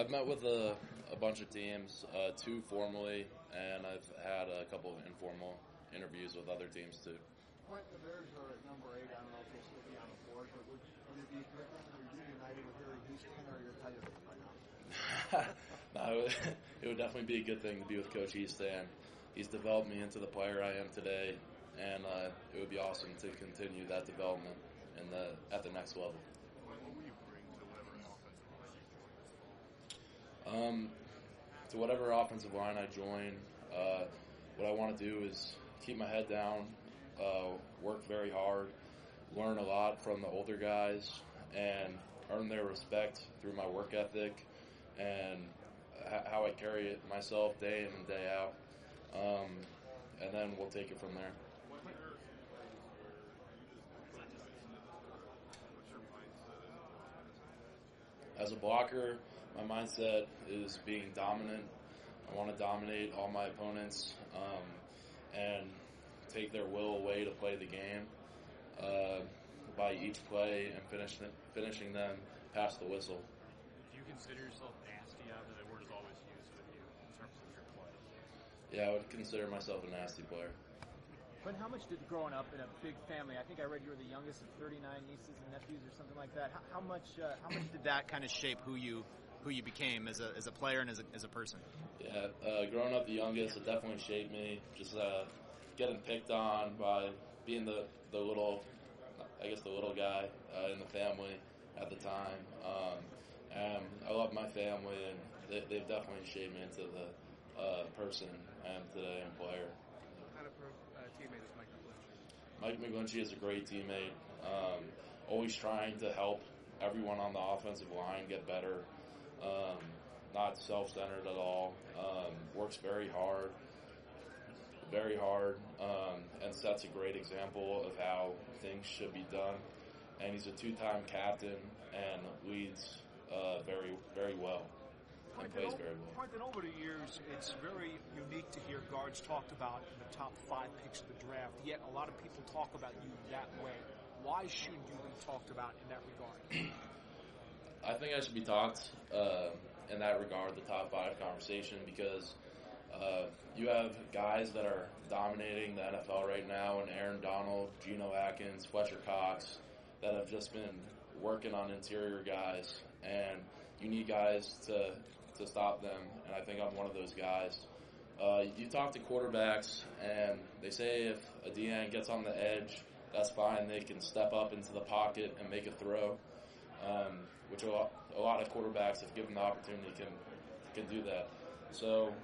I've met with a bunch of teams, two formally, and I've had a couple of informal interviews with other teams too. Quint, the Bears are at number 8. I don't know if you'll still be on the board, but would it be correct that you're reunited with Harry Houston, or you're tired of him by now? No, it would definitely be a good thing to be with Coach Easton. He's developed me into the player I am today, and it would be awesome to continue that development at the next level. What will you bring to whatever offensive line you join? To whatever offensive line I join, what I want to do is keep my head down, work very hard, learn a lot from the older guys, and earn their respect through my work ethic and how I carry it myself day in and day out. And then we'll take it from there. What's your mindset? As a blocker, my mindset is being dominant. I want to dominate all my opponents and take their will away to play the game by each play and finishing them past the whistle. Do you consider yourself nasty? That word is always used with you in terms of your play. Yeah, I would consider myself a nasty player. But how much did growing up in a big family, I think I read you were the youngest of 39 nieces and nephews or something like that, how much did that kind of shape who you became as a player and as a person? Yeah, growing up the youngest, it definitely shaped me. Just getting picked on by being the little guy in the family at the time. And I love my family, and they've definitely shaped me into the person I am today and player. What kind of teammate is Mike McGlinchey? Mike McGlinchey is a great teammate, always trying to help everyone on the offensive line get better, not self-centered at all, works very hard, and sets a great example of how things should be done. And he's a two-time captain and leads very, very well. And plays very well. Quentin, over the years, it's very unique to hear guards talked about in the top 5 picks of the draft, yet a lot of people talk about you that way. Why shouldn't you be talked about in that regard? I think I should be talked in that regard, the top 5 conversation, because you have guys that are dominating the NFL right now, and Aaron Donald, Geno Atkins, Fletcher Cox, that have just been working on interior guys, and you need guys to stop them, and I think I'm one of those guys. You talk to quarterbacks, and they say if a DN gets on the edge, that's fine. They can step up into the pocket and make a throw, which a lot of quarterbacks, if given the opportunity, can do that. So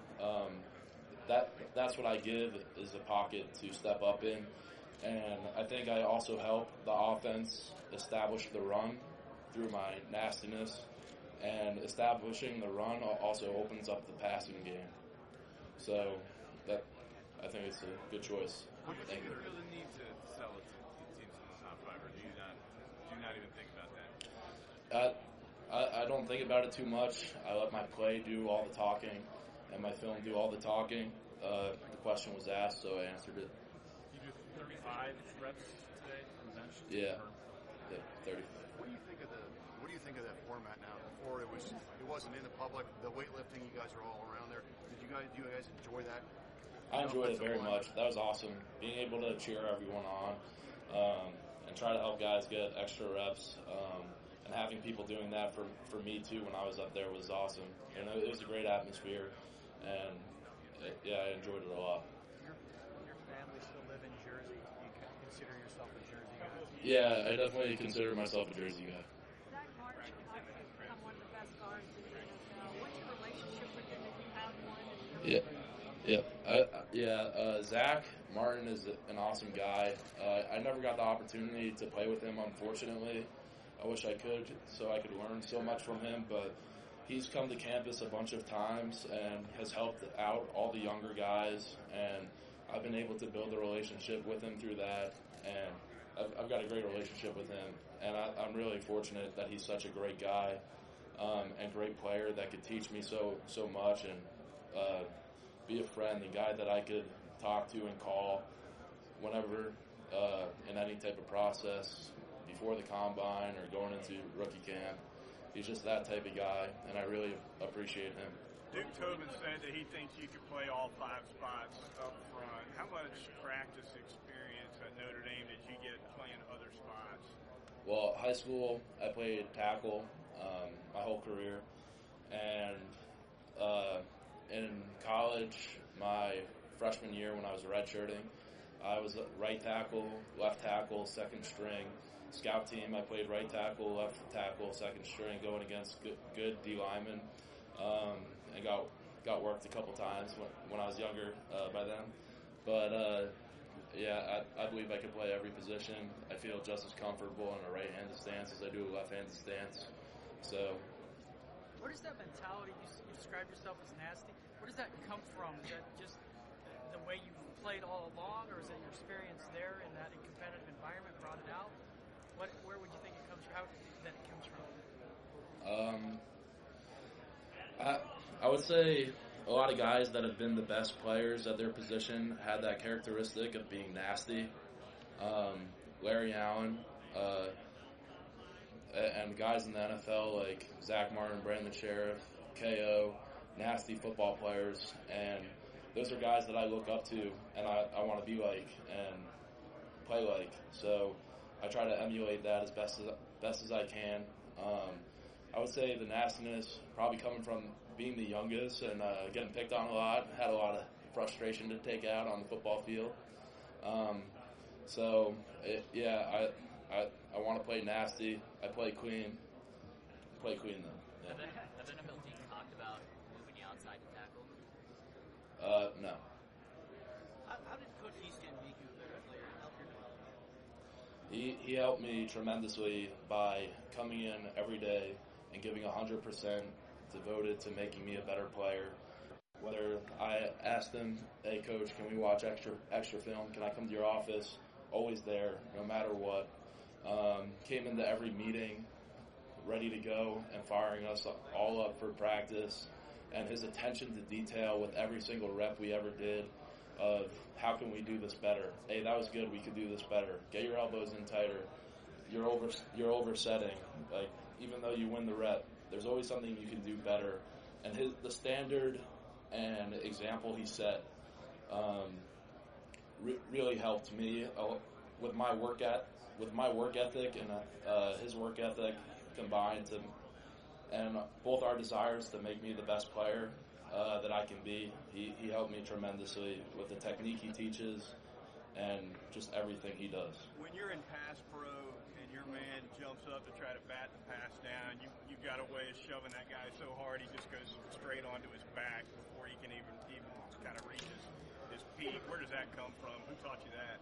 that's what I give is a pocket to step up in. And I think I also help the offense establish the run through my nastiness. And establishing the run also opens up the passing game. So I think it's a good choice. Do you think you really need to sell it to teams in the top 5, or do you not even think about that? I don't think about it too much. I let my play do all the talking and my film do all the talking. The question was asked, so I answered it. You do 35 reps today on the bench? Yeah, 35. What do you think of that format now? Before it wasn't in the public. The weightlifting, you guys are all around there. Do you guys enjoy that? I enjoyed it very much. That was awesome. Being able to cheer everyone on and try to help guys get extra reps. And having people doing that for me too when I was up there was awesome. And it was a great atmosphere, and I enjoyed it a lot. Your family still live in Jersey. You consider yourself a Jersey guy? Yeah, I definitely consider myself a Jersey guy. Zach Martin obviously become one of the best guards in the NFL. What's your relationship with him if you have one? Zach Martin is an awesome guy. I never got the opportunity to play with him, unfortunately. I wish I could, so I could learn so much from him, but he's come to campus a bunch of times and has helped out all the younger guys, and I've been able to build a relationship with him through that, and I've got a great relationship with him, and I'm really fortunate that he's such a great guy and great player that could teach me so much and be a friend, the guy that I could talk to and call whenever in any type of process before the combine or going into rookie camp. he's just that type of guy, and I really appreciate him. Duke Tobin said that he thinks you could play all 5 spots up front. How much practice experience at Notre Dame did you get playing other spots? Well, high school, I played tackle my whole career, and in college, my freshman year when I was redshirting, I was right tackle, left tackle, second string. Scout team, I played right tackle, left tackle, second string, going against good D linemen, and got worked a couple times when I was younger by then. But yeah, I believe I could play every position. I feel just as comfortable in a right-handed stance as I do a left-handed stance. So, where does that mentality? You described yourself as nasty. Where does that come from? Is that just the way you played all along, or is it your experience there in that competitive environment brought it out? Where would you think it comes from? How do you think that it comes from? I would say a lot of guys that have been the best players at their position had that characteristic of being nasty. Larry Allen, and guys in the NFL like Zach Martin, Brandon Sheriff, KO, nasty football players, and those are guys that I look up to and I want to be like and play like. So I try to emulate that as best as I can. I would say the nastiness probably coming from being the youngest and getting picked on a lot. Had a lot of frustration to take out on the football field. I want to play nasty. I play clean. Play clean though. Yeah. Have the NFL team talked about moving you outside to tackle? No. How did Coach Easton make you a better player and help your development? He helped me tremendously by coming in every day and giving 100% devoted to making me a better player. Whether I asked him, hey coach, can we watch extra film? Can I come to your office? Always there, no matter what. Came into every meeting ready to go and firing us all up for practice. And his attention to detail with every single rep we ever did of how can we do this better? Hey, that was good. We could do this better. Get your elbows in tighter. You're oversetting. Like, even though you win the rep, there's always something you can do better. And the standard and example he set really helped me with my work ethic and his work ethic combined and both our desires to make me the best player that I can be. He helped me tremendously with the technique he teaches and just everything he does. When you're in pass pro and your man jumps up to try to bat the pass down, you've got a way of shoving that guy so hard he just goes straight onto his back before he can even kind of reach his peak. Where does that come from? Who taught you that?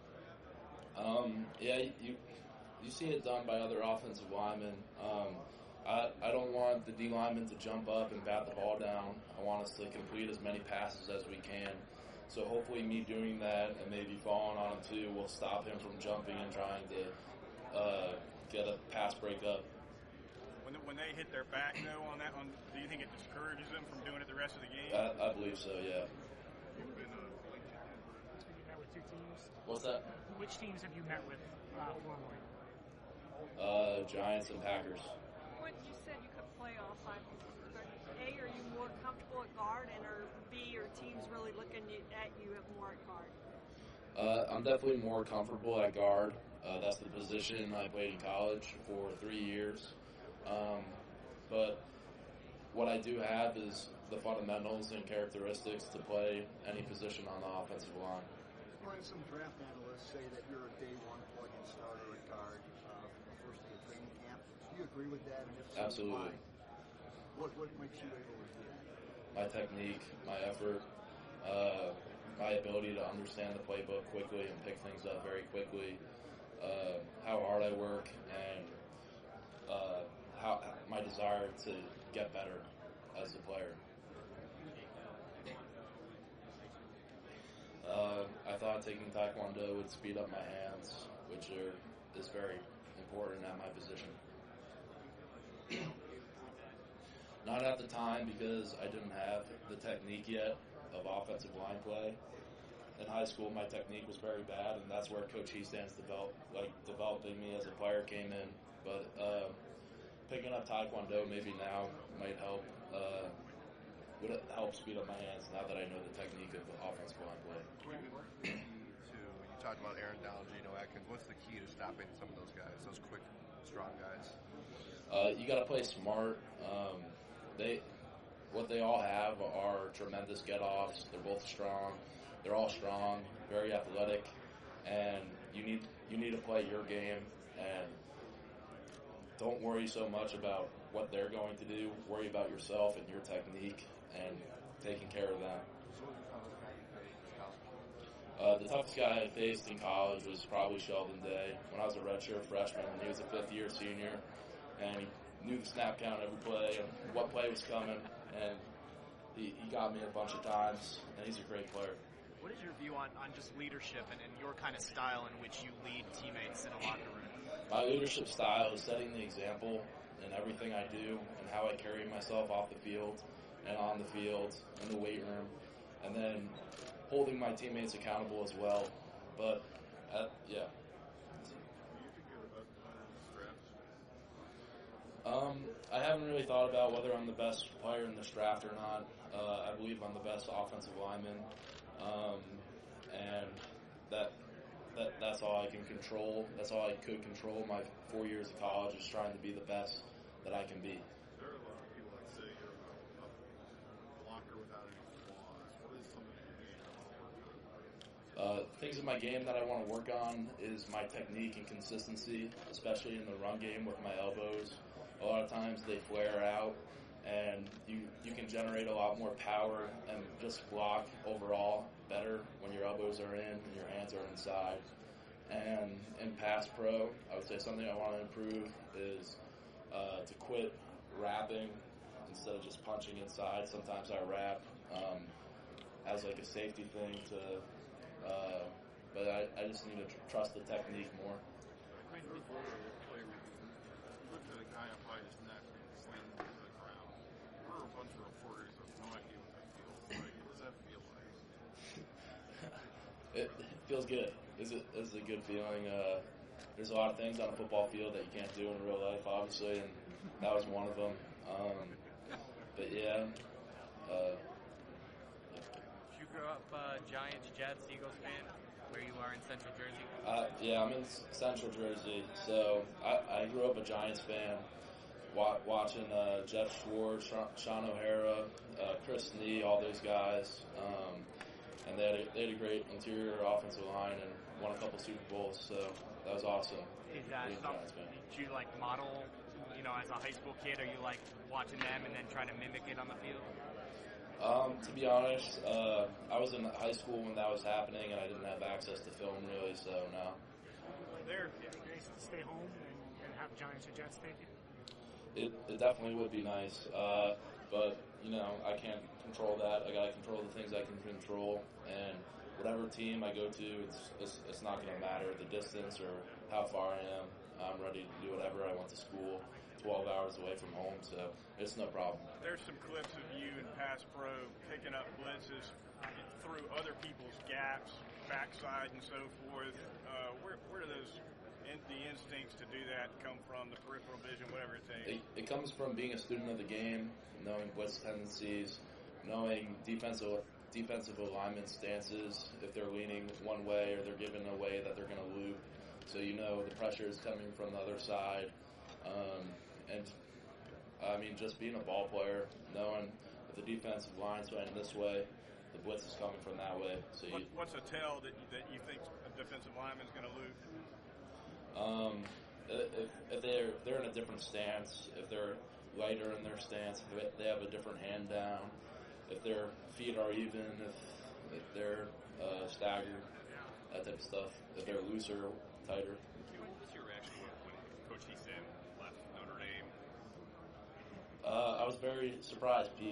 You see it done by other offensive linemen. I don't want the D linemen to jump up and bat the ball down. I want us to complete as many passes as we can. So hopefully me doing that and maybe falling on him too will stop him from jumping and trying to get a pass break up. When they hit their back though on that one, do you think it discourages them from doing it the rest of the game? I believe so, yeah. Have you met with 2 teams? What's that? Which teams have you met with formerly? Giants and Packers. When you said you could play all 5 positions, A, are you more comfortable at guard, and or B, are teams really looking at you more at guard? I'm definitely more comfortable at guard. That's the position I played in college for 3 years. But what I do have is the fundamentals and characteristics to play any position on the offensive line. Brian, some draft analysts say that you're a day one plug-in starter at guard from the first day of training camp. Do you agree with that? And if so, Absolutely. Why? What makes you able to do that? My technique, my effort, my ability to understand the playbook quickly and pick things up very quickly, how hard I work, and how my desire to get better as a player. I thought taking Taekwondo would speed up my hands, which is very important at my position. Not at the time because I didn't have the technique yet of offensive line play. In high school, my technique was very bad, and that's where Coach Eastand's developing me as a player came in. But picking up Taekwondo maybe now might help. Would help speed up my hands now that I know the technique of offensive line play. You talked about Aaron Donald, Geno Atkins. What's the key to stopping some of those guys, those quick, strong guys? You got to play smart. What they all have are tremendous get-offs. They're both strong. They're all strong, very athletic, and you need to play your game and don't worry so much about what they're going to do. Worry about yourself and your technique and taking care of them. The toughest guy I faced in college was probably Sheldon Day. When I was a redshirt freshman, and he was a fifth-year senior, and he knew the snap count every play and what play was coming, and he got me a bunch of times, and he's a great player. What is your view on just leadership and your kind of style in which you lead teammates in a locker room? My leadership style is setting the example in everything I do and how I carry myself off the field and on the field, in the weight room, and then holding my teammates accountable as well. But, yeah. I haven't really thought about whether I'm the best player in this draft or not. I believe I'm the best offensive lineman, and that's all I can control. That's all I could control. My 4 years of college is trying to be the best that I can be. There are a lot of people that say you're a blocker without any flaws. What is some of your game you want to work on? Things in my game that I want to work on is my technique and consistency, especially in the run game with my elbows. A lot of times they flare out, and you can generate a lot more power and just block overall better when your elbows are in and your hands are inside. And in pass pro, I would say something I want to improve is to quit wrapping instead of just punching inside. Sometimes I wrap as like a safety thing but I just need to trust the technique more. Look at a guy up by his neck and slam him to the ground. We're a bunch of reporters who have no idea what that feels like. What does that feel like? It feels good. It's a good feeling. There's a lot of things on a football field that you can't do in real life, obviously, and that was one of them. But yeah. Did you grow up Giants, Jets, Eagles fan? Where you are in Central Jersey? Yeah, I'm in Central Jersey, so I grew up a Giants fan, watching Jeff Schwartz, Sean O'Hara, Chris Nee, all those guys, and they had a great interior offensive line and won a couple Super Bowls, so that was awesome. Is that something did you like model, as a high school kid? Are you like watching them and then trying to mimic it on the field? To be honest, I was in high school when that was happening, and I didn't have access to film really, so no. There, it'd be nice to stay home and have Giants or Jets take it. It definitely would be nice, but I can't control that. I gotta control the things I can control, and whatever team I go to, it's not gonna matter the distance or how far I am. I'm ready to do whatever. I went to school 12 hours away from home, so it's no problem. There's some clips of you in pass pro picking up blitzes through other people's gaps, backside and so forth. Where do the instincts to do that come from, the peripheral vision, whatever it takes? It comes from being a student of the game, knowing blitz tendencies, knowing defensive alignment stances, if they're leaning one way or they're giving a way that they're going to loop. So the pressure is coming from the other side. And I mean, just being a ball player, knowing if the defensive line's playing this way, the blitz is coming from that way. So what's a tell that you think a defensive lineman's going to loop? If they're in a different stance, if they're lighter in their stance, if they have a different hand down, if their feet are even, if they're staggered, that type of stuff. If they're looser, tighter. What's your reaction when Coach Easton left Notre Dame? I was very surprised, Pete.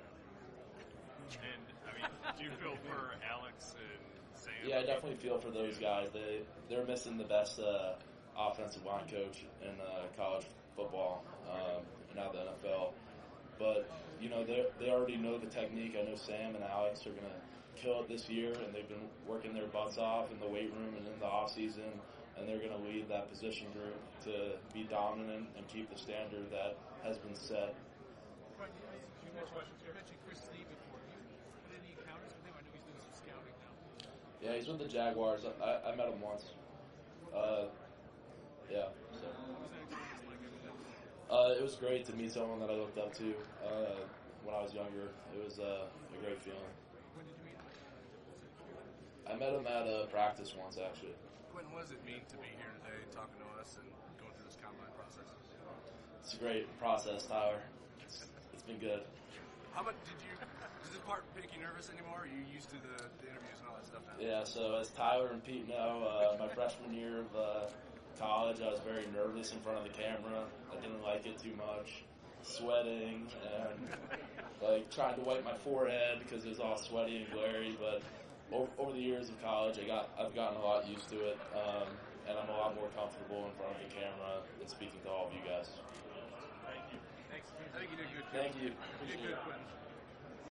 And do you feel for Alex and Sam? Yeah, I definitely feel for those guys. They're missing the best offensive line coach in college football, now the NFL. But they already know the technique. I know Sam and Alex are gonna kill it this year, and they've been working their butts off in the weight room and in the off season, and they're going to lead that position group to be dominant and keep the standard that has been set. You mentioned Chris Lee before. Have you had any encounters with him? I know he's doing some scouting now. Yeah, he's with the Jaguars. I met him once. Yeah. So. It was great to meet someone that I looked up to when I was younger. It was a great feeling. When did you meet him? I met him at a practice once, actually. Quentin, what does it mean to be here today talking to us and going through this combine process? It's a great process, Tyler. It's been good. How much does this part make you nervous anymore? Are you used to the interviews and all that stuff now? Yeah, so as Tyler and Pete know, my freshman year of college, I was very nervous in front of the camera. I didn't like it too much. Sweating and like trying to wipe my forehead because it was all sweaty and glary. But over the years of college, I've gotten a lot used to it, and I'm a lot more comfortable in front of the camera and speaking to all of you guys. Thank you. Thanks. I think you did good. Thank you. You did good, Quentin.